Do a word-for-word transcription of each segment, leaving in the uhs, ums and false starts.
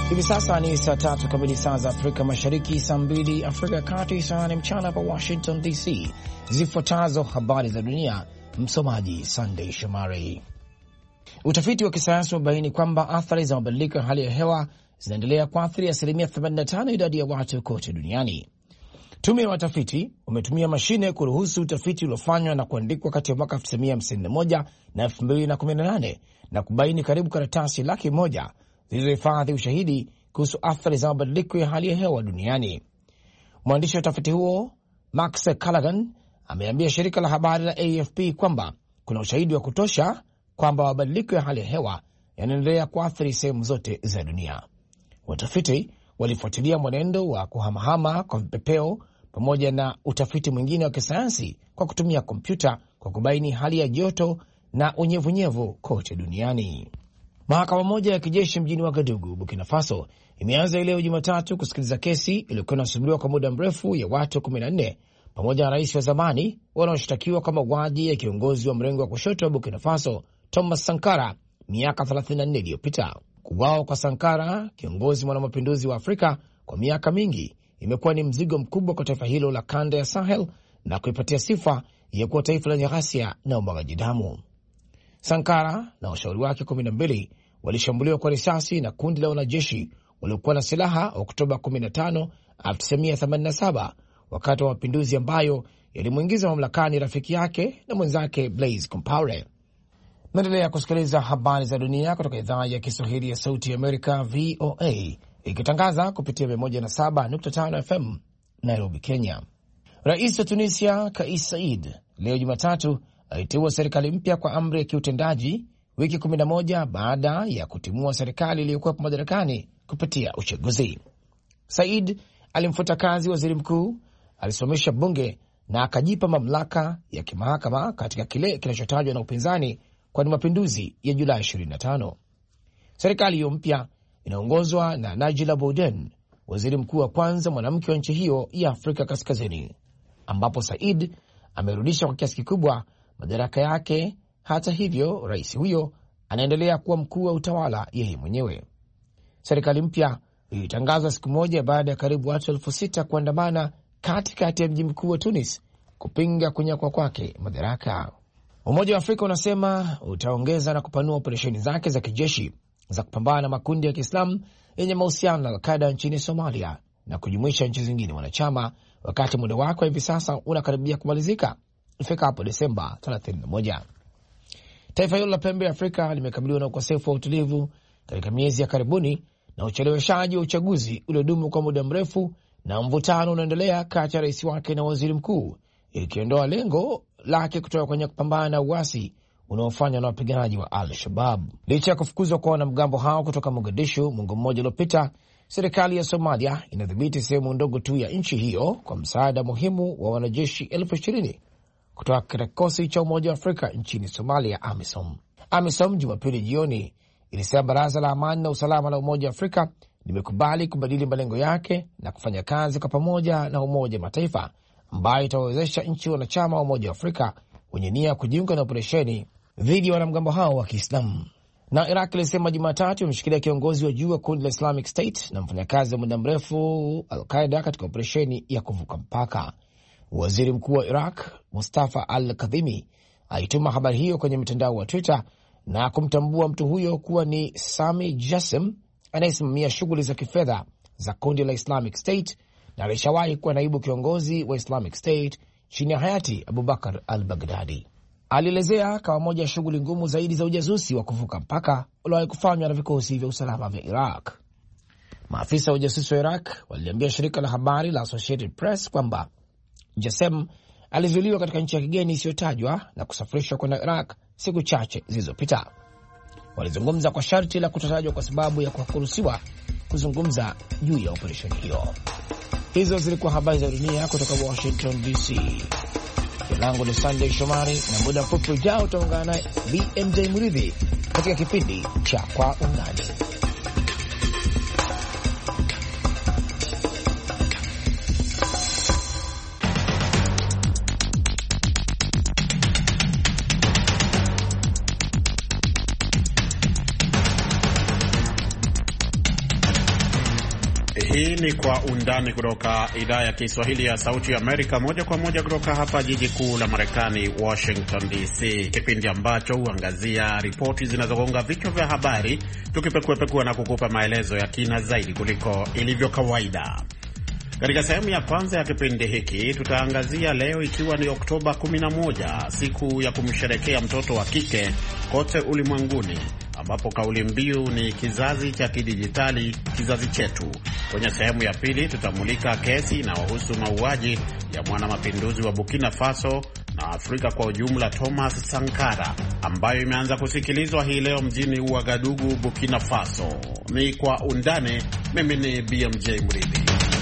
Hivi sasa ni saa tatu kamili saa za Afrika Mashariki, saa mbili Afrika ya Kati, saa ni mchana hapa Washington D C. Zifuatazo habari za dunia, msomaji Sunday Shomari. Utafiti wa kisayansi umebaini kwamba athari za mabadiliko ya hali ya hewa zinaendelea kuathiri asilimia themanini na tano idadi ya watu kote duniani. Tume ya watafiti umetumia mashine kuruhusu utafiti uliofanywa na kuandikwa kati ya mwaka elfu tisa mia hamsini na moja na elfu mbili na kumi na nane na kubaini karibu karatasi laki moja zilizohifadhi ushahidi kuhusu athari za mabadiliko ya hali ya hewa duniani. Mwandishi wa utafiti huo Max Callaghan ameambia shirika la habari la A F P kwamba kuna ushahidi wa kutosha kwamba mabadiliko ya hali ya hewa yanaendelea kuathiri sehemu zote za dunia. Watafiti walifuatilia mwenendo wa kuhamahama kwa vipepeo pamoja na utafiti mwingine wa kisayansi kwa kutumia kompyuta kwa kubaini hali ya joto na unyevunyevu kote duniani. Mahakama moja ya kijeshi mjini Wagadugu, Burkina Faso, imeanza leo Jumatatu kusikiliza kesi iliyokuwa inasubiriwa kwa muda mrefu ya watu kumi na nne pamoja na rais wa zamani wanaoshtakiwa kwa mauaji ya kiongozi wa mrengo wa kushoto wa Burkina Faso Thomas Sankara miaka thelathini na nne iliyopita. Kuuawa kwa Sankara, kiongozi mwanamapinduzi wa Afrika, kwa miaka mingi imekuwa ni mzigo mkubwa kwa taifa hilo la kanda ya Sahel na kuipatia sifa ya kuwa taifa lenye ghasia na umwagaji damu. Sankara na washauri wake kumi na mbili walishambuliwa kwa risasi na kundi la wanajeshi waliokuwa na silaha Oktoba kumi na tano, elfu tisa mia themanini na saba, wakati wa mapinduzi ambayo yalimwingiza mamlakani rafiki yake na mwenzake Blaise Compaore. Naendelea kusikiliza habari za dunia kutoka idhaa ya Kiswahili ya Sauti ya Amerika, V O A, ikitangaza kupitia mia moja na saba nukta tano F M Nairobi, Kenya. Rais wa Tunisia Kais Saied leo Jumatatu aliteua serikali mpya kwa amri ya kiutendaji wiki kumi na moja baada ya kutimua serikali iliyokuwa madarakani kupitia uchaguzi. Said alimfuta kazi waziri mkuu, alisimamisha bunge na akajipa mamlaka ya kimahakama katika kile kinachotajwa na upinzani kwa ni mapinduzi ya Julai ishirini na tano. Serikali hiyo mpya inaongozwa na Najila Bouden, waziri mkuu wa kwanza mwanamke wa nchi hiyo ya Afrika Kaskazini, ambapo Said amerudisha kwa kiasi kikubwa madaraka yake. Hata hivyo, rais huyo anaendelea kuwa mkuu wa utawala yeye mwenyewe. Serikali mpya ilitangazwa siku moja baada ya karibu watu elfu sita kuandamana katikati ya mji mkuu wa Tunis kupinga kunyakwa kwake madaraka. Umoja wa Afrika unasema utaongeza na kupanua operesheni zake za kijeshi za kupambana na makundi ya Kiislamu yenye mahusiano na Al-Qaeda nchini Somalia na kujumuisha nchi zingine wanachama, wakati muda wake hivi sasa unakaribia kumalizika ifika hapo Desemba thelathini na moja. Taifa hilo la pembe ya Afrika limekabiliwa na ukosefu wa utulivu katika miezi ya karibuni na ucheleweshaji wa uchaguzi uliodumu kwa muda mrefu na mvutano unaendelea kati ya rais wake na waziri mkuu, ikiondoa lengo lake kutoka kwenye kupambana na uasi unaofanywa na wapiganaji wa Al-Shabaab. Licha ya kufukuzwa kwa wanamgambo hao kutoka Mogadishu mwongo mmoja uliopita, serikali ya Somalia inadhibiti sehemu ndogo tu ya nchi hiyo kwa msaada muhimu wa wanajeshi elfu ishirini kutoka katika kikosi cha Umoja wa Afrika nchini Somalia, AMISOM. AMISOM Jumapili jioni ilisema baraza la amani na usalama la Umoja wa Afrika limekubali kubadili malengo yake na kufanya kazi kwa pamoja na Umoja Mataifa, ambayo itawezesha nchi wanachama wa Umoja wa Afrika wenye nia ya kujiunga na operesheni dhidi ya wanamgambo hao wa Kiislamu. Na Iraq ilisema Jumatatu imeshikilia kiongozi wa juu wa kundi la Islamic State na mfanyakazi wa muda mrefu Al-Qaeda katika operesheni ya kuvuka mpaka. Waziri mkuu wa Iraq Mustafa Al-Kadhimi alituma habari hiyo kwenye mtandao wa Twitter na kumtambua mtu huyo kuwa ni Sami Jassim anayesimamia shughuli za kifedha za kundi la Islamic State na alishawahi kuwa naibu kiongozi wa Islamic State chini ya hayati Abubakar al-Baghdadi. Alielezea kama moja ya shughuli ngumu zaidi za ujasusi wa kuvuka mpaka uliowahi kufanywa na vikosi vya usalama vya Iraq. Maafisa wa ujasusi wa Iraq waliambia shirika la habari la Associated Press kwamba Jasem alizuiliwa katika nchi ya kigeni isiyotajwa na kusafirishwa kwenda Iraq siku chache zilizopita. Walizungumza kwa sharti la kutotajwa kwa sababu ya kuruhusiwa kuzungumza juu ya operesheni hiyo. Hizo zilikuwa habari za dunia kutoka Washington D C. Jina langu ni Sunday Shomari, na muda mfupi ujao utaungana na B M J Muridhi katika kipindi cha Kwa Undani. Hii ni Kwa Undani kutoka idhaa ya Kiswahili ya Sauti ya Amerika, moja kwa moja kutoka hapa jiji kuu la Marekani, Washington D C, kipindi ambacho huangazia ripoti zinazogonga vichwa vya habari, tukipekuapekua na kukupa maelezo ya kina zaidi kuliko ilivyo kawaida. Katika sehemu ya kwanza ya kipindi hiki tutaangazia leo, ikiwa ni Oktoba kumi na moja, siku ya kumsherehekea mtoto wa kike kote ulimwenguni, ambapo kauli mbiu ni kizazi cha kidijitali, kizazi chetu. Kwenye sehemu ya pili tutamulika kesi inayohusu mauaji ya mwanamapinduzi wa Burkina Faso na Afrika kwa ujumla, Thomas Sankara, ambayo imeanza kusikilizwa hii leo mjini Ouagadougou, Burkina Faso. Ni Kwa Undani. Mimi ni B M J Mridhi.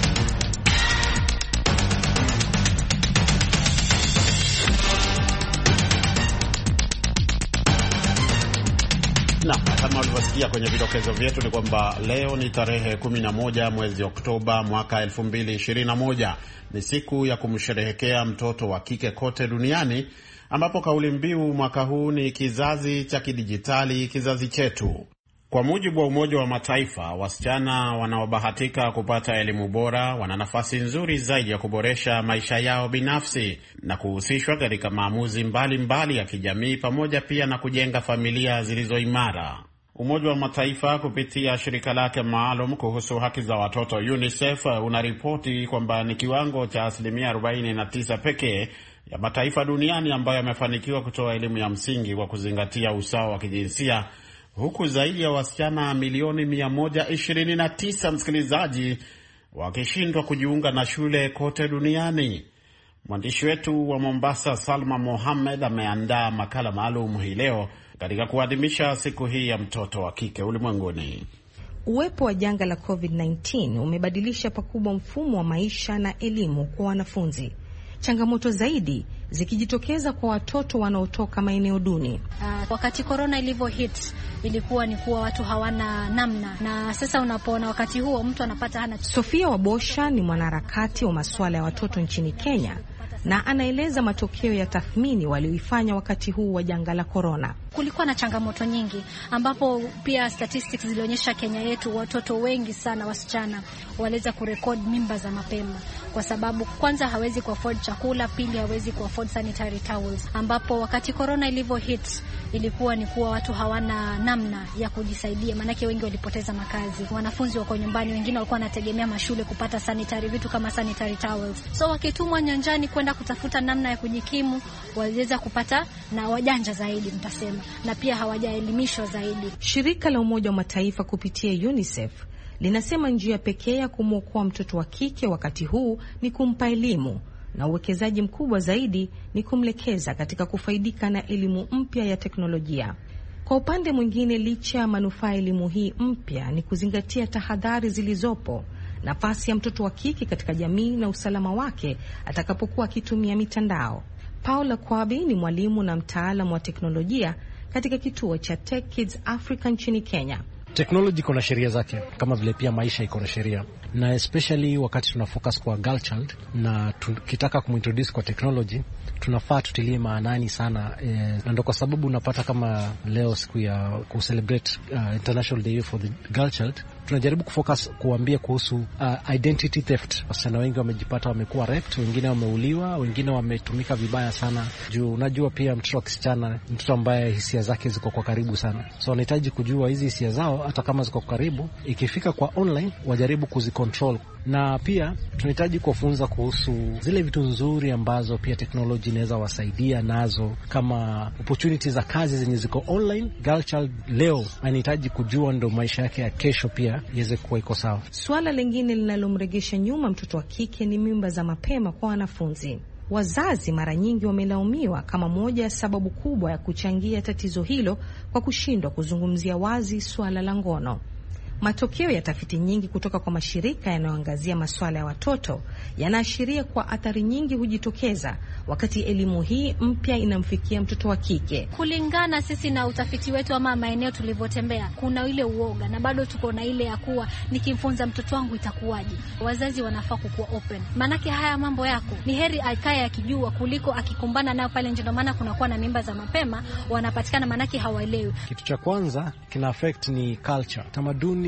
Na kama ulivyosikia kwenye vidokezo vyetu ni kwamba leo ni tarehe kumi na moja mwezi Oktoba mwaka elfu mbili ishirini na moja. Ni siku ya kumsherehekea mtoto wa kike kote duniani, ambapo kauli mbiu mwaka huu ni kizazi cha kidijitali, kizazi chetu. Kwa mujibu wa Umoja wa Mataifa, wasichana wanaobahatika kupata elimu bora wana nafasi nzuri zaidi ya kuboresha maisha yao binafsi na kuhusishwa katika maamuzi mbalimbali mbali ya kijamii, pamoja pia na kujenga familia zilizo imara. Umoja wa Mataifa kupitia shirika lake maalum kuhusu haki za watoto UNICEF unaripoti kwamba ni kiwango cha asilimia arobaini na tisa pekee ya mataifa duniani ambayo yamefanikiwa kutoa elimu ya msingi kwa kuzingatia usawa wa kijinsia, huku zaidi ya wasichana milioni mia moja ishirini na tisa, msikilizaji, wakishindwa kujiunga na shule kote duniani. Mwandishi wetu wa Mombasa, Salma Mohamed, ameandaa makala maalum hii leo katika kuadhimisha siku hii ya mtoto wa kike ulimwenguni. Uwepo wa janga la COVID kumi na tisa umebadilisha pakubwa mfumo wa maisha na elimu kwa wanafunzi. Changamoto zaidi zikijitokeza kwa watoto wanaotoka maeneo duni. Uh, wakati corona ilivyo hit ilikuwa ni kuwa watu hawana namna, na sasa unapoona wakati huo mtu anapata hana. Sofia Wabosha ni mwanaharakati wa masuala ya watoto nchini Kenya na anaeleza matokeo ya tathmini walioifanya wakati huu wa janga la corona. Kulikuwa na changamoto nyingi, ambapo pia statistics zilionyesha Kenya yetu watoto wengi sana wasichana waliweza kurekod mimba za mapema, kwa sababu kwanza hawezi kuafford chakula, pili hawezi kuafford sanitary towels, ambapo wakati corona ilivyo hit ilikuwa ni kuwa watu hawana namna ya kujisaidia, maanake wengi walipoteza makazi, wanafunzi wako nyumbani, wengine walikuwa wanategemea mashule kupata sanitary vitu kama sanitary towels, so wakitumwa nyanjani kwenda kutafuta namna ya kujikimu, waliweza kupata na wajanja zaidi mtasema, na pia hawajaelimishwa zaidi. Shirika la Umoja wa Mataifa kupitia UNICEF linasema njia pekee ya kumwokoa mtoto wa kike wakati huu ni kumpa elimu, na uwekezaji mkubwa zaidi ni kumlekeza katika kufaidika na elimu mpya ya teknolojia. Kwa upande mwingine, licha ya manufaa elimu hii mpya ni kuzingatia tahadhari zilizopo, nafasi ya mtoto wa kike katika jamii na usalama wake atakapokuwa akitumia mitandao. Paula Kwabi ni mwalimu na mtaalamu wa teknolojia katika kituo cha Tech Kids Africa nchini Kenya. Technology iko na sheria zake kama vile pia maisha iko na sheria, na especially wakati tuna focus kwa girl child na tukitaka kumintroduce kwa technology, tunafaa tutilie maanani sana eh, na ndio kwa sababu unapata kama leo siku ya ku celebrate uh, International Day for the Girl Child, tunajaribu kufocus kuambia kuhusu uh, identity theft. Wasichana wengi wamejipata wamekuwa raped, wengine wameuliwa, wengine wametumika vibaya sana. Juu unajua pia mtoto wa kisichana mtoto ambaye hisia zake ziko kwa karibu sana, so wanahitaji kujua hizi hisia zao hata kama ziko kwa karibu, ikifika kwa online wajaribu kuzicontrol. Na pia tunahitaji kufunza kuhusu zile vitu nzuri ambazo pia teknolojia inaweza wasaidia nazo, kama opportunities za kazi zenye ziko online. Girl child leo anahitaji kujua ndo maisha yake ya kesho pia iweze kuwa iko sawa. Swala lingine linalomregesha nyuma mtoto wa kike ni mimba za mapema kwa wanafunzi. Wazazi mara nyingi wamelaumiwa kama moja ya sababu kubwa ya kuchangia tatizo hilo kwa kushindwa kuzungumzia wazi swala la ngono. Matokeo ya tafiti nyingi kutoka kwa mashirika yanayoangazia masuala ya watoto yanaashiria kwa athari nyingi hujitokeza wakati elimu hii mpya inamfikia mtoto wa kike. Kulingana sisi na utafiti wetu ama maeneo tulivyotembea, kuna ile uoga na bado tuko na ile ya kuwa nikimfunza mtoto wangu itakuwaje. Wazazi wanafaa kuwa open, manake haya mambo yako ni heri akae akijua kuliko akikumbana nayo pale nje. Ndio maana kunakuwa na mimba za mapema wanapatikana, manake hawaelewi. Kitu cha kwanza kina affect ni culture, tamaduni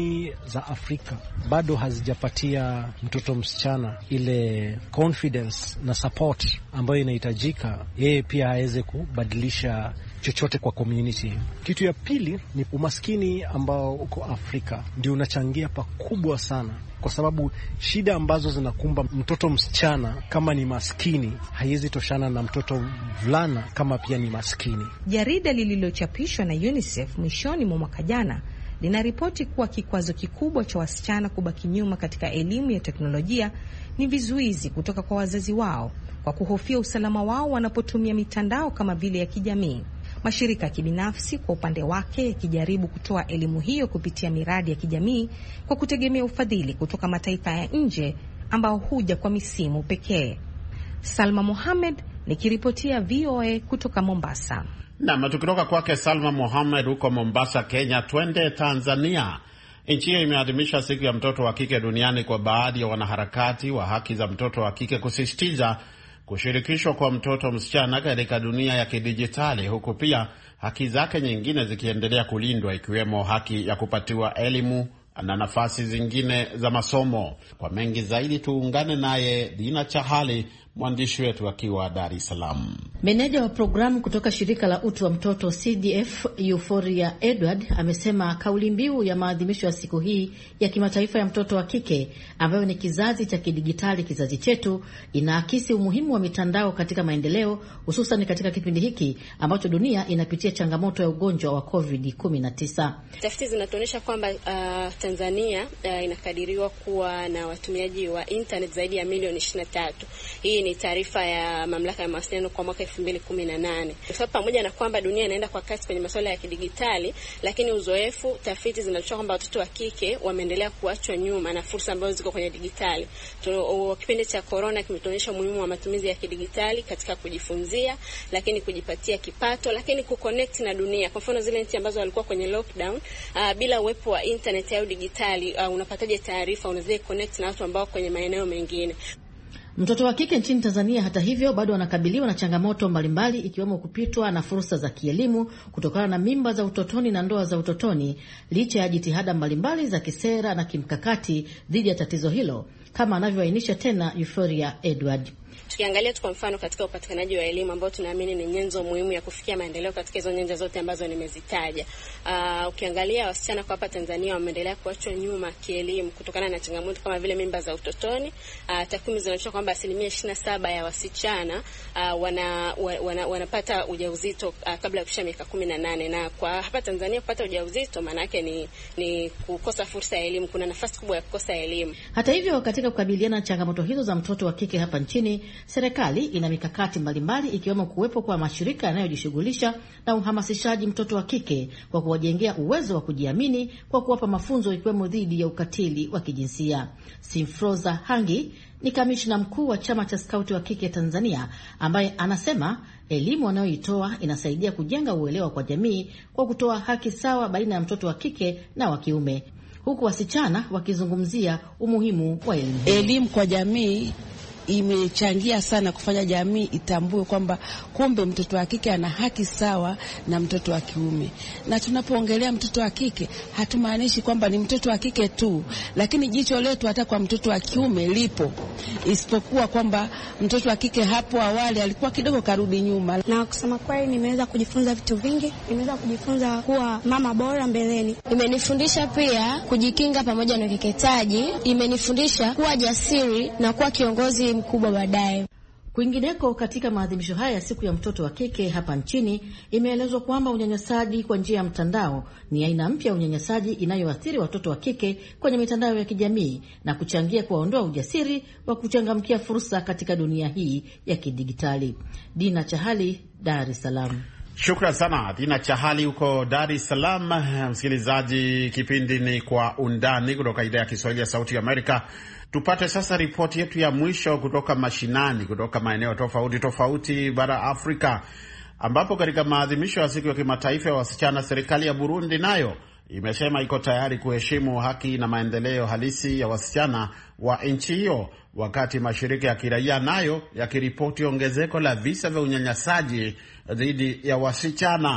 jamii za Afrika bado hazijapatia mtoto msichana ile confidence na support ambayo inahitajika yeye pia aweze kubadilisha chochote kwa community. Kitu ya pili ni umaskini ambao uko Afrika ndio unachangia pakubwa sana, kwa sababu shida ambazo zinakumba mtoto msichana kama ni maskini haiwezi toshana na mtoto mvulana kama pia ni maskini. Jarida lililochapishwa na UNICEF mwishoni mwa mwaka jana linaripoti kuwa kikwazo kikubwa cha wasichana kubaki nyuma katika elimu ya teknolojia ni vizuizi kutoka kwa wazazi wao kwa kuhofia usalama wao wanapotumia mitandao kama vile ya kijamii. Mashirika ya kibinafsi kwa upande wake yakijaribu kutoa elimu hiyo kupitia miradi ya kijamii kwa kutegemea ufadhili kutoka mataifa ya nje ambao huja kwa misimu pekee. Salma Mohamed nikiripotia V O A kutoka Mombasa. Na tukitoka kwake Salma Mohamed huko Mombasa, Kenya, twende Tanzania. Nchi hiyo imeadhimisha siku ya mtoto wa kike duniani kwa baadhi ya wanaharakati wa haki za mtoto wa kike kusisitiza kushirikishwa kwa mtoto msichana katika dunia ya kidijitali, huku pia haki zake nyingine zikiendelea kulindwa, ikiwemo haki ya kupatiwa elimu na nafasi zingine za masomo. Kwa mengi zaidi tuungane naye Dina Chahali, mwandishi wetu akiwa Dar es Salaam. Meneja wa programu kutoka shirika la utu wa mtoto C D F Euphoria Edward amesema kauli mbiu ya maadhimisho ya siku hii ya kimataifa ya mtoto wa kike, ambayo ni kizazi cha kidijitali, kizazi chetu, inaakisi umuhimu wa mitandao katika maendeleo, hususan katika kipindi hiki ambacho dunia inapitia changamoto ya ugonjwa wa covid kumi na tisa. Tafiti zinatuonyesha kwamba uh, Tanzania uh, inakadiriwa kuwa na watumiaji wa internet zaidi ya milioni ishirini na tatu. Hii ni taarifa ya mamlaka ya mawasiliano kwa mwaka elfu mbili kumi na nane. Kwa pamoja na kwamba dunia inaenda kwa kasi kwenye masuala ya kidigitali, lakini uzoefu, tafiti zinaonyesha kwamba watoto wa kike wameendelea kuachwa nyuma na fursa ambazo ziko kwenye digitali. Kipindi cha corona kimetuonyesha umuhimu wa matumizi ya kidigitali katika kujifunzia, lakini kujipatia kipato, lakini kuconnect na dunia. Kwa mfano zile nchi ambazo walikuwa kwenye lockdown, uh, bila uwepo wa internet au digitali, uh, unapataje taarifa, unaweza connect na watu ambao kwenye maeneo mengine. Mtoto wa kike nchini Tanzania hata hivyo bado anakabiliwa na changamoto mbalimbali, ikiwemo kupitwa na fursa za kielimu kutokana na mimba za utotoni na ndoa za utotoni, licha ya jitihada mbalimbali za kisera na kimkakati dhidi ya tatizo hilo, kama anavyoainisha tena Euphoria Edward. Tukiangalia tu kwa mfano katika upatikanaji wa elimu ambao tunaamini ni nyenzo muhimu ya kufikia maendeleo katika hizo nyanja zote ambazo nimezitaja. Uh, ukiangalia wasichana kwa hapa Tanzania wameendelea kuachwa nyuma kielimu kutokana na changamoto kama vile mimba za utotoni. Uh, takwimu zinaonyesha kwamba asilimia ishirini na saba ya wasichana uh, wana, wana wanapata ujauzito uh, kabla ya kufikia miaka kumi na nane, na kwa hapa Tanzania kupata ujauzito maana yake ni ni kukosa fursa ya elimu. Kuna nafasi kubwa ya kukosa elimu. Hata hivyo, katika kukabiliana na changamoto hizo za mtoto wa kike hapa nchini, serikali ina mikakati mbalimbali, ikiwemo kuwepo kwa mashirika yanayojishughulisha na uhamasishaji mtoto wa kike kwa kuwajengea uwezo wa kujiamini kwa kuwapa mafunzo ikiwemo dhidi ya ukatili wa kijinsia. Simfroza Hangi ni kamishna mkuu wa chama cha skauti wa kike Tanzania, ambaye anasema elimu anayoitoa inasaidia kujenga uelewa kwa jamii kwa kutoa haki sawa baina ya mtoto wa kike na wa kiume, huku wasichana wakizungumzia umuhimu wa elimu. Elimu kwa jamii imechangia sana kufanya jamii itambue kwamba kumbe mtoto wa kike ana haki sawa na mtoto wa kiume. Na tunapoongelea mtoto wa kike hatumaanishi kwamba ni mtoto wa kike tu, lakini jicho letu hata kwa mtoto wa kiume lipo, isipokuwa kwamba mtoto wa kike hapo awali alikuwa kidogo karudi nyuma. Na kusema kweli nimeweza kujifunza vitu vingi, nimeweza kujifunza kuwa mama bora mbeleni. Imenifundisha pia kujikinga pamoja na ukeketaji, imenifundisha kuwa jasiri na kuwa kiongozi mkubwa baadaye. Kwingineko, katika maadhimisho haya ya siku ya mtoto wa kike hapa nchini, imeelezwa kwamba unyanyasaji kwa njia ya mtandao ni aina mpya ya unyanyasaji inayoathiri watoto wa kike kwenye mitandao ya kijamii na kuchangia kuwaondoa ujasiri wa kuchangamkia fursa katika dunia hii ya kidigitali. Dina Chahali, Dar es Salaam. Shukran sana Dina Chahali huko Dar es Salaam. Msikilizaji, kipindi ni Kwa Undani kutoka idhaa ya Kiswahili ya Sauti ya Amerika. Tupate sasa ripoti yetu ya mwisho kutoka mashinani, kutoka maeneo tofauti tofauti bara Afrika, ambapo katika maadhimisho ya siku ya kimataifa ya wasichana, serikali ya Burundi nayo imesema iko tayari kuheshimu haki na maendeleo halisi ya wasichana wa nchi hiyo, wakati mashirika ya kiraia nayo yakiripoti ongezeko la visa vya unyanyasaji dhidi ya wasichana.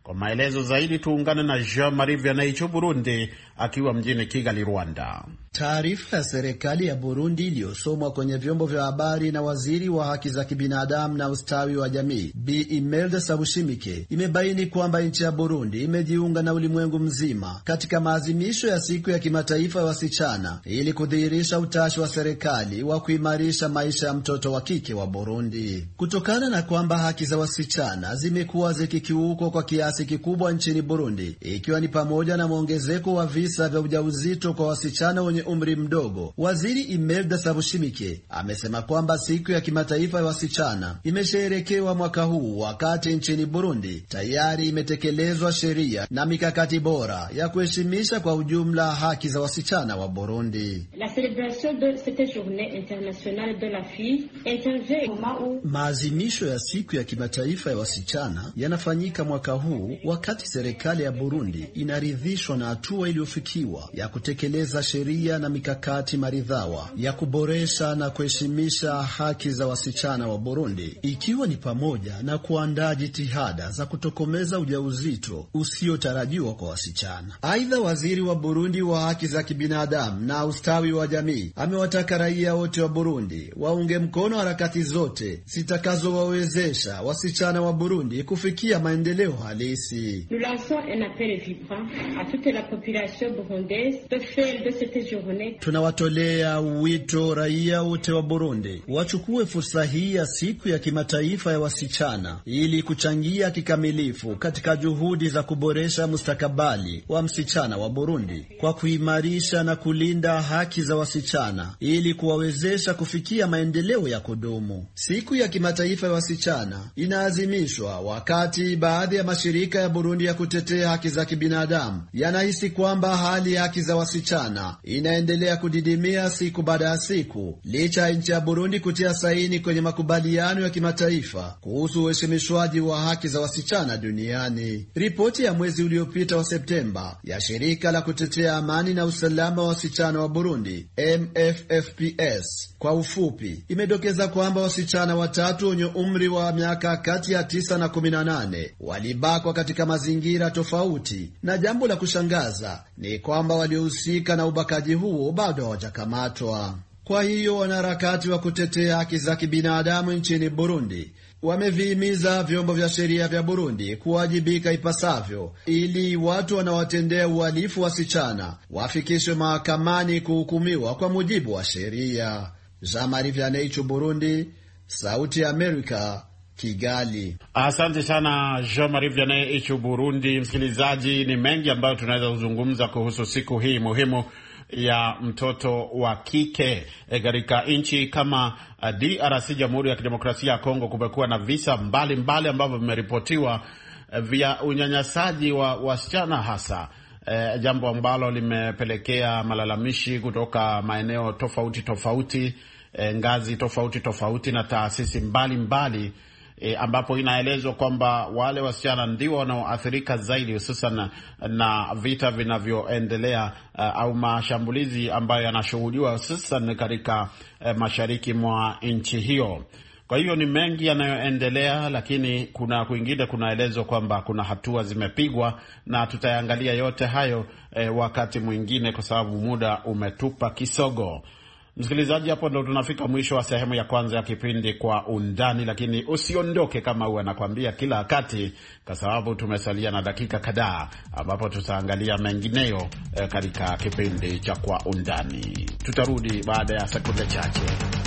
Kwa maelezo zaidi tuungane na Jean Marie Vianney Burundi akiwa mjini Kigali, Rwanda. Taarifa ya serikali ya Burundi iliyosomwa kwenye vyombo vya habari na waziri wa haki za kibinadamu na ustawi wa jamii Bi Imelda Sabushimike imebaini kwamba nchi ya Burundi imejiunga na ulimwengu mzima katika maadhimisho ya siku ya kimataifa ya wasichana ili kudhihirisha utashi wa serikali wa kuimarisha maisha ya mtoto wa kike wa Burundi. Kutokana na kwamba haki za wasichana zimekuwa zikikiukwa kwa kiasi kikubwa nchini Burundi, ikiwa ni pamoja na mwongezeko wa visa vya ujauzito kwa wasichana wenye umri mdogo, waziri Imelda Sabushimike amesema kwamba siku ya kimataifa ya wasichana imesherekewa mwaka huu wakati nchini Burundi tayari imetekelezwa sheria na mikakati bora ya kuheshimisha kwa ujumla haki za wasichana wa Burundi. La celebration de cette journée internationale de la fille intervient au moment où Maazimisho ya siku ya kimataifa ya wasichana yanafanyika mwaka huu wakati serikali ya Burundi inaridhishwa na hatua iliyofikiwa ya kutekeleza sheria na mikakati maridhawa ya kuboresha na kuheshimisha haki za wasichana wa Burundi, ikiwa ni pamoja na kuandaa jitihada za kutokomeza ujauzito usiotarajiwa kwa wasichana. Aidha, waziri wa Burundi wa haki za kibinadamu na ustawi wa jamii amewataka raia wote wa Burundi waunge mkono harakati zote zitakazowawezesha wasichana wa Burundi kufikia maendeleo halisi. Nous lançons un appel vibrant à toute la population burundaise de faire de cette journée. Tunawatolea wito raia wote wa Burundi wachukue fursa hii ya siku ya kimataifa ya wasichana ili kuchangia kikamilifu katika juhudi za kuboresha mustakabali wa msichana wa Burundi kwa kuimarisha na kulinda haki za wasichana ili kuwawezesha kufikia maendeleo ya kudumu. Siku ya kimataifa ya wasichana inaadhimishwa wakati baadhi ya mashirika ya Burundi ya kutetea haki za kibinadamu yanahisi kwamba hali ya haki za wasichana inaendelea kudidimia siku baada ya siku, licha ya nchi ya Burundi kutia saini kwenye makubaliano ya kimataifa kuhusu uheshimishwaji wa haki za wasichana duniani. Ripoti ya mwezi uliopita wa Septemba ya shirika la kutetea amani na usalama wa wasichana wa Burundi, M F F P S kwa ufupi, imedokeza kwamba wasichana watatu wenye umri wa miaka kati ya tisa na kumi na nane walibakwa katika mazingira tofauti, na jambo la kushangaza ni kwamba waliohusika na ubakaji huo bado hawajakamatwa. Kwa hiyo wanaharakati wa kutetea haki za kibinadamu nchini Burundi wamevihimiza vyombo vya sheria vya Burundi kuwajibika ipasavyo ili watu wanaowatendea uhalifu wasichana wafikishwe mahakamani kuhukumiwa kwa mujibu wa sheria. Jean Marie Vianney Burundi, Sauti ya Amerika, Kigali. Asante sana Jean Marie Vianney Burundi. Msikilizaji, ni mengi ambayo tunaweza kuzungumza kuhusu siku hii muhimu ya mtoto wa kike katika nchi kama D R C, Jamhuri ya Kidemokrasia ya Kongo. Kumekuwa na visa mbalimbali mbali ambavyo vimeripotiwa vya unyanyasaji wa wasichana hasa, e, jambo ambalo limepelekea malalamishi kutoka maeneo tofauti tofauti, e, ngazi tofauti tofauti na taasisi mbalimbali mbali. E, ambapo inaelezwa kwamba wale wasichana ndio wanaoathirika zaidi, hususan na, na vita vinavyoendelea uh, au mashambulizi ambayo yanashuhudiwa hususan katika uh, mashariki mwa nchi hiyo. Kwa hiyo ni mengi yanayoendelea, lakini kuna kwingine kunaelezwa kwamba kuna hatua zimepigwa, na tutayangalia yote hayo uh, wakati mwingine kwa sababu muda umetupa kisogo. Msikilizaji, hapo ndo tunafika mwisho wa sehemu ya kwanza ya kipindi Kwa Undani, lakini usiondoke kama huwa nakwambia kila wakati, kwa sababu tumesalia na dakika kadhaa ambapo tutaangalia mengineyo eh, katika kipindi cha Kwa Undani. Tutarudi baada ya sekunde chache.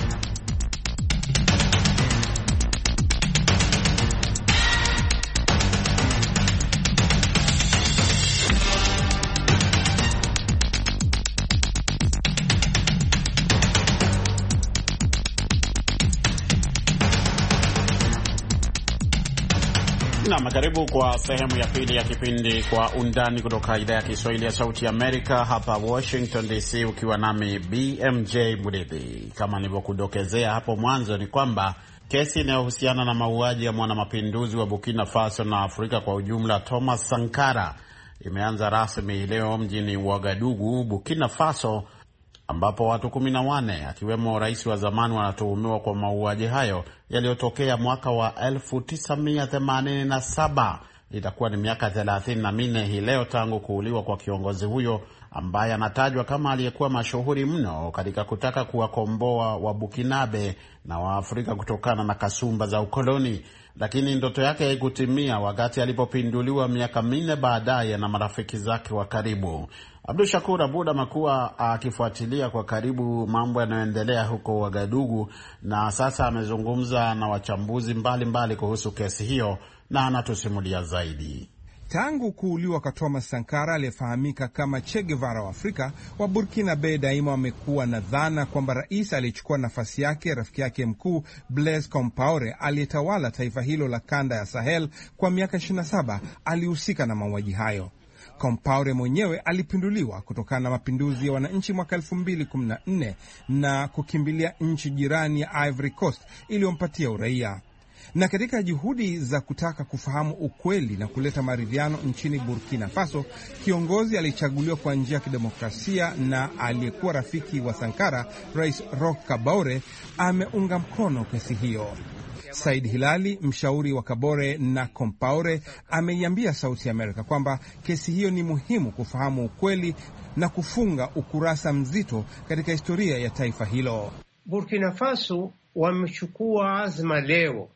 Na karibu kwa sehemu ya pili ya kipindi Kwa Undani kutoka idhaa ya Kiswahili ya Sauti Amerika hapa Washington D C, ukiwa nami B M J Murithi. Kama nilivyokudokezea hapo mwanzo ni kwamba kesi inayohusiana na mauaji ya mwanamapinduzi wa Burkina Faso na Afrika kwa ujumla Thomas Sankara imeanza rasmi leo mjini Ouagadougou, Burkina Faso, ambapo watu kumi na wanne akiwemo rais wa zamani wanatuhumiwa kwa mauaji hayo yaliyotokea mwaka wa elfu tisa mia themanini na saba itakuwa ni miaka thelathini na minne hii leo tangu kuuliwa kwa kiongozi huyo ambaye anatajwa kama aliyekuwa mashuhuri mno katika kutaka kuwakomboa Wabukinabe na Waafrika kutokana na kasumba za ukoloni. Lakini ndoto yake haikutimia wakati alipopinduliwa miaka minne baadaye na marafiki zake wa karibu. Abdul Shakur Abud amekuwa akifuatilia kwa karibu mambo yanayoendelea huko Wagadugu, na sasa amezungumza na wachambuzi mbalimbali mbali kuhusu kesi hiyo, na anatusimulia zaidi. Tangu kuuliwa kwa Thomas Sankara aliyefahamika kama Che Guevara wa Afrika, wa Burkina Faso daima wamekuwa na dhana kwamba rais aliyechukua nafasi yake, rafiki yake mkuu Blaise Compaore, aliyetawala taifa hilo la kanda ya Sahel kwa miaka ishirini na saba, alihusika na mauaji hayo. Compaore mwenyewe alipinduliwa kutokana na mapinduzi ya wananchi mwaka elfu mbili kumi na nne na kukimbilia nchi jirani ya Ivory Coast iliyompatia uraia. Na katika juhudi za kutaka kufahamu ukweli na kuleta maridhiano nchini Burkina Faso, kiongozi alichaguliwa kwa njia ya kidemokrasia na aliyekuwa rafiki wa Sankara, Rais Roch Kabore, ameunga mkono kesi hiyo. Said Hilali, mshauri wa Kabore na Compaore, ameiambia Sauti ya Amerika kwamba kesi hiyo ni muhimu kufahamu ukweli na kufunga ukurasa mzito katika historia ya taifa hilo. Burkina Faso wamechukua azma leo,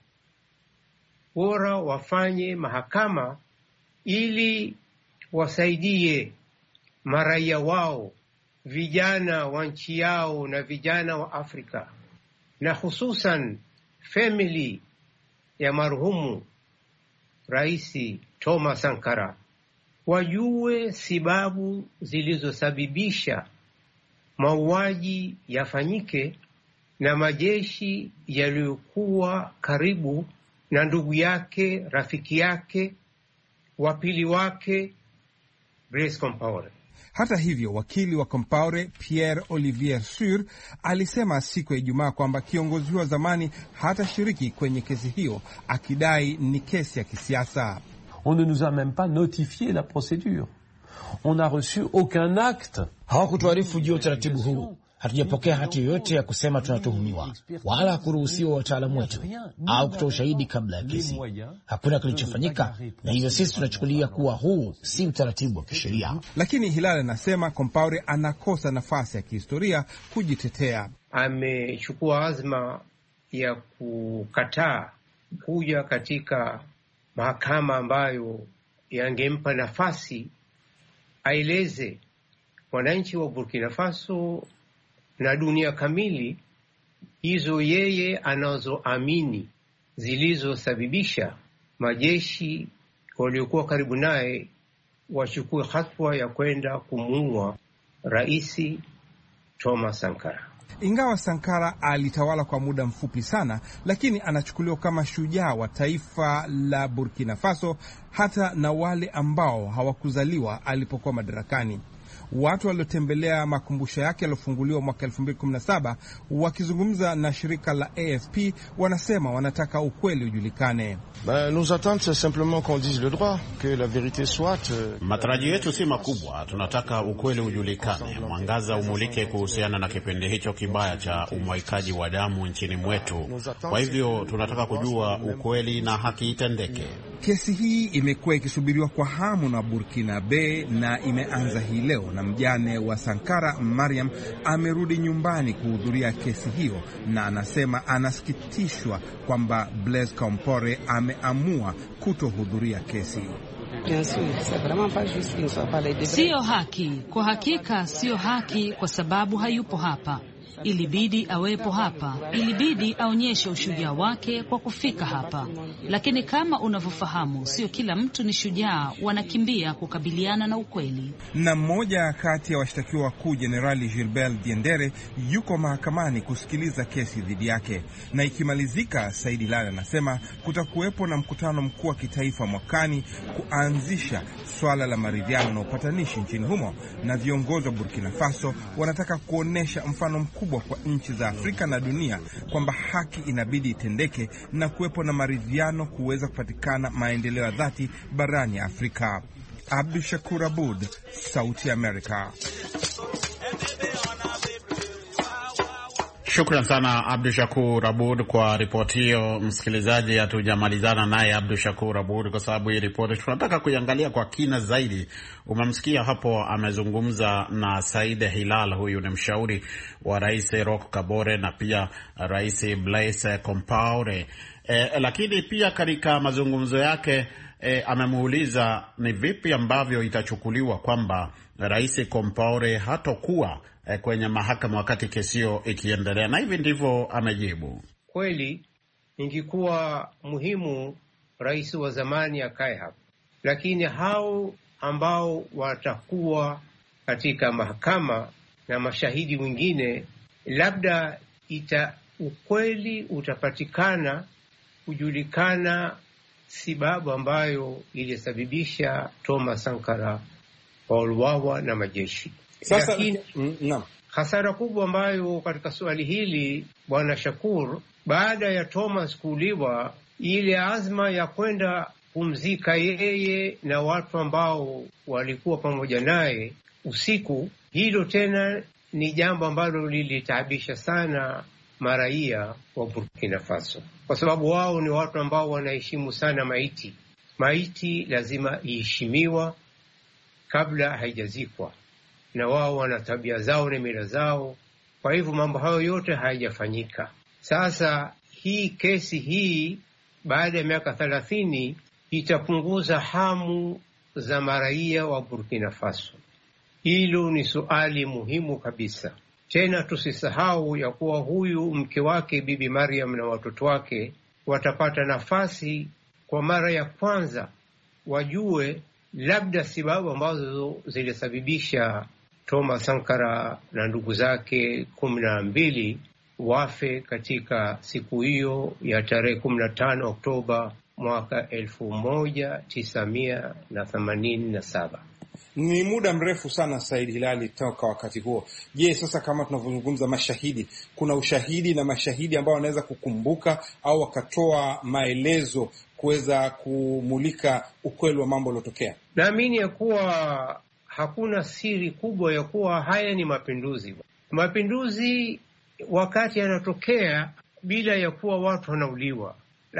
bora wafanye mahakama ili wasaidie maraia wao, vijana wa nchi yao na vijana wa Afrika, na hususan family ya marhumu Rais Thomas Sankara, wajue sababu zilizosababisha mauaji yafanyike na majeshi yaliyokuwa karibu na ndugu yake, rafiki yake, wapili wake Blaise Compaore. Hata hivyo, wakili wa Compaore Pierre Olivier Sur alisema siku ya Ijumaa kwamba kiongozi wa zamani hatashiriki kwenye kesi hiyo, akidai ni kesi ya kisiasa. On ne nous a même pas notifié la procédure. On n'a reçu aucun acte. Hawakutuarifu juu ya utaratibu huu. Hatujapokea hati yoyote ya kusema tunatuhumiwa, wala kuruhusiwa wataalamu wetu au kutoa ushahidi kabla ya kesi. Hakuna kilichofanyika, na hivyo sisi tunachukulia kuwa huu si utaratibu wa kisheria. Lakini Hilal anasema Compaore anakosa nafasi ya kihistoria kujitetea. Amechukua azma ya kukataa kuja katika mahakama ambayo yangempa nafasi aeleze wananchi wa Burkina Faso na dunia kamili hizo yeye anazoamini zilizosababisha majeshi waliokuwa karibu naye wachukue hatua ya kwenda kumuua Rais Thomas Sankara. Ingawa Sankara alitawala kwa muda mfupi sana, lakini anachukuliwa kama shujaa wa taifa la Burkina Faso, hata na wale ambao hawakuzaliwa alipokuwa madarakani. Watu waliotembelea makumbusho yake yaliofunguliwa mwaka elfu mbili kumi na saba wakizungumza na shirika la A F P wanasema wanataka ukweli ujulikane. Ben, nous attendons c'est simplement qu'on dise le droit, que la vérité soit. Matarajio yetu si makubwa, tunataka ukweli ujulikane, mwangaza umulike kuhusiana na kipindi hicho kibaya cha umwaikaji wa damu nchini mwetu. Kwa hivyo tunataka kujua ukweli na haki itendeke. Kesi hii imekuwa ikisubiriwa kwa hamu na Burkina Faso na imeanza hii leo, na mjane wa Sankara Mariam amerudi nyumbani kuhudhuria kesi hiyo, na anasema anasikitishwa kwamba Blaise Compaore ameamua kutohudhuria kesi. Sio haki, kwa hakika sio haki, kwa sababu hayupo hapa. Ilibidi awepo hapa, ilibidi aonyeshe ushujaa wake kwa kufika hapa. Lakini kama unavyofahamu, sio kila mtu ni shujaa, wanakimbia kukabiliana na ukweli. Na mmoja kati ya washtakiwa wakuu Jenerali Gilbert Diendere yuko mahakamani kusikiliza kesi dhidi yake, na ikimalizika, Saidi Lala anasema kutakuwepo na mkutano mkuu wa kitaifa mwakani kuanzisha swala la maridhiano na upatanishi nchini humo, na viongozi wa Burkina Faso wanataka kuonesha mfano mkubwa kwa nchi za Afrika na dunia kwamba haki inabidi itendeke na kuwepo na maridhiano kuweza kupatikana maendeleo ya dhati barani Afrika. Abdul Shakur Abud, Sauti ya Amerika. Shukran sana Abdu Shakur Abud kwa ripoti hiyo. Msikilizaji, hatujamalizana naye Abdu Shakur Abud kwa sababu hii ripoti tunataka kuiangalia kwa kina zaidi. Umemsikia hapo amezungumza na Said Hilal, huyu ni mshauri wa Rais Roch Kabore na pia Rais Blaise Compaore. E, lakini pia katika mazungumzo yake e, amemuuliza ni vipi ambavyo itachukuliwa kwamba Rais Compaore hatakuwa e, kwenye mahakama wakati kesio ikiendelea, na hivi ndivyo amejibu. Kweli ingekuwa muhimu rais wa zamani akae hapa, lakini hao ambao watakuwa katika mahakama na mashahidi wengine, labda ita ukweli utapatikana kujulikana sababu ambayo ilisababisha Thomas Sankara wauawa na majeshi. Sasa lakini mm, no. hasara kubwa ambayo katika swali hili Bwana Shakur, baada ya Thomas kuuliwa, ile azma ya kwenda kumzika yeye na watu ambao walikuwa pamoja naye usiku, hilo tena ni jambo ambalo lilitaabisha sana maraia wa Burkina Faso, kwa sababu wao ni watu ambao wanaheshimu sana maiti. Maiti lazima iheshimiwa kabla haijazikwa, na wao wana tabia zao na mila zao. Kwa hivyo mambo hayo yote hayajafanyika. Sasa hii kesi hii baada ya miaka thelathini itapunguza hamu za maraia wa Burkina Faso. Hilo ni suali muhimu kabisa. Tena tusisahau ya kuwa huyu mke wake Bibi Mariam na watoto wake watapata nafasi kwa mara ya kwanza wajue labda sababu ambazo zilisababisha Thomas Sankara na ndugu zake kumi na mbili wafe katika siku hiyo ya tarehe kumi na tano Oktoba mwaka elfu moja tisa mia na themanini na saba. Ni muda mrefu sana Said Hilali toka wakati huo. Je, sasa kama tunavyozungumza mashahidi, kuna ushahidi na mashahidi ambao wanaweza kukumbuka au wakatoa maelezo kuweza kumulika ukweli wa mambo yaliyotokea? Naamini ya kuwa hakuna siri kubwa ya kuwa haya ni mapinduzi. Mapinduzi wakati yanatokea bila ya kuwa watu wanauliwa,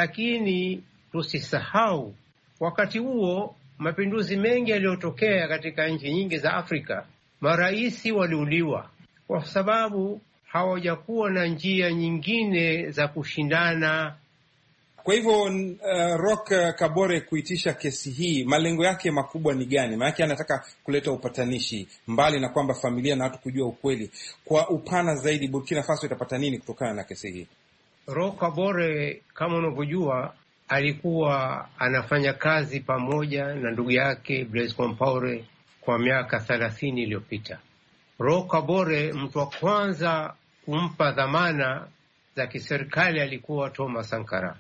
lakini tusisahau wakati huo mapinduzi mengi yaliyotokea katika nchi nyingi za Afrika, maraisi waliuliwa kwa sababu hawajakuwa na njia nyingine za kushindana. Kwa hivyo uh, Roch Kabore kuitisha kesi hii, malengo yake makubwa ni gani? Maana yake anataka kuleta upatanishi, mbali na kwamba familia na watu kujua ukweli. Kwa upana zaidi, Burkina Faso itapata nini kutokana na kesi hii? Roch Kabore kama unavyojua alikuwa anafanya kazi pamoja na ndugu yake Blaise Compaore kwa miaka thelathini iliyopita. Roch Kabore, mtu wa kwanza kumpa dhamana za kiserikali alikuwa Thomas Sankara.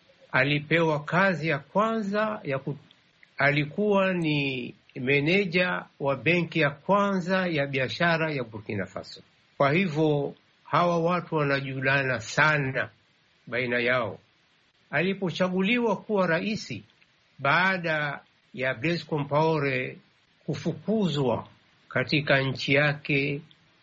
Alipewa kazi ya kwanza ya ku... alikuwa ni meneja wa benki ya kwanza ya biashara ya Burkina Faso. Kwa hivyo hawa watu wanajulana sana baina yao. Alipochaguliwa kuwa raisi baada ya Blaise Compaore kufukuzwa katika nchi yake,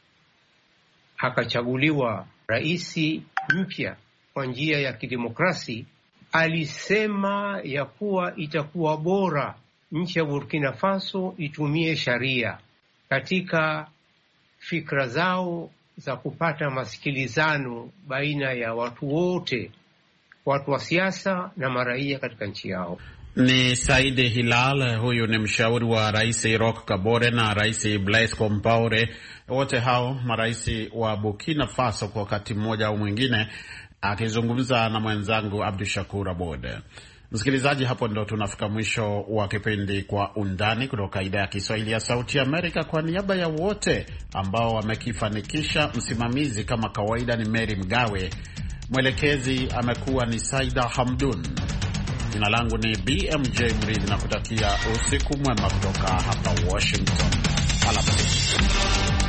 akachaguliwa raisi mpya kwa njia ya kidemokrasi, alisema ya kuwa itakuwa bora nchi ya Burkina Faso itumie sharia katika fikra zao za kupata masikilizano baina ya watu wote, watu wa siasa na maraia katika nchi yao. Ni Said Hilal, huyu ni mshauri wa Rais Roch Kabore na Rais Blaise Compaore, wote hao marais wa Burkina Faso kwa wakati mmoja au mwingine, akizungumza na mwenzangu Abdu Shakur Abud. Msikilizaji, hapo ndo tunafika mwisho wa kipindi Kwa Undani kutoka idhaa ya Kiswahili ya Sauti Amerika. Kwa niaba ya wote ambao wamekifanikisha, msimamizi kama kawaida ni Mary Mgawe, mwelekezi amekuwa ni Saida Hamdun. Jina langu ni B M J Mridhi na kutakia usiku mwema kutoka hapa Washington. Alamsiki.